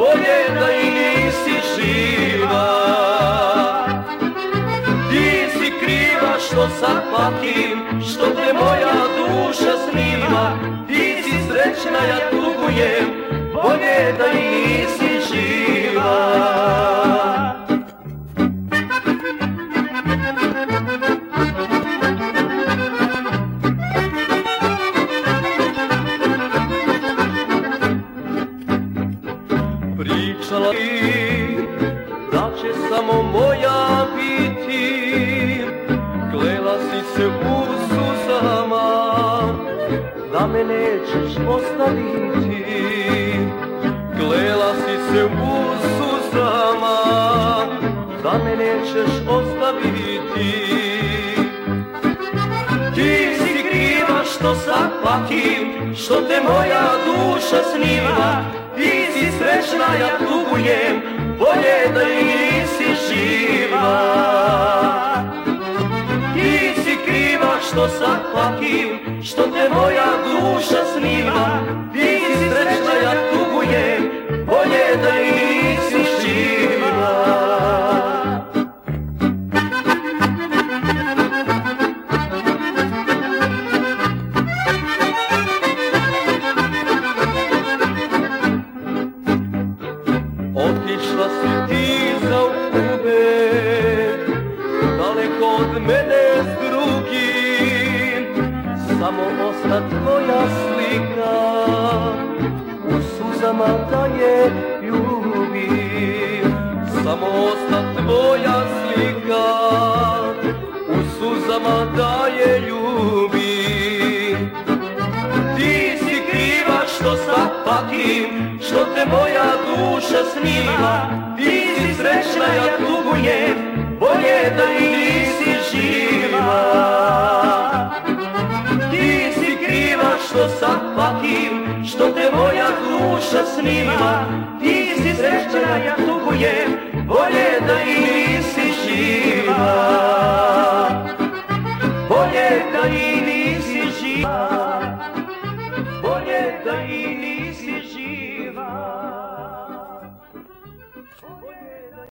bolje da i nisi živa. Ti si kriva što sad patim, što te moja duša snima. Ti si srećna, ja tugujem, bolje da i nisi živa. Pričala ti da će samo moja biti, klela si se u suzama da me nećeš ostaviti. Klela si se u suzama da me nećeš ostaviti. Ti si kriva što sad patim, što te moja duša snima. Ti si srećna, ja tugujem, bolje da i nisi živa. Ti si kriva što sad patim, što te moja duša snima. Ti si srećna, ja tugujem, bolje da i nisi živa. Otišla si ti za uvek, daleko od mene s drugim. Samo osta tvoja slika, u suzama da je ljubim. Samo osta tvoja slika, u suzama da je ljubim. Ti si kriva što sad patim, što te moja duša snima. Ti si srećna, ja tugujem, bolje da i nisi živa. Ti si kriva što sad patim, što te moja duša snima. Ti si srećna, ja tugujem, bolje da i nisi živa. Bolje da i nisi živa. Bolje da i nisi živa.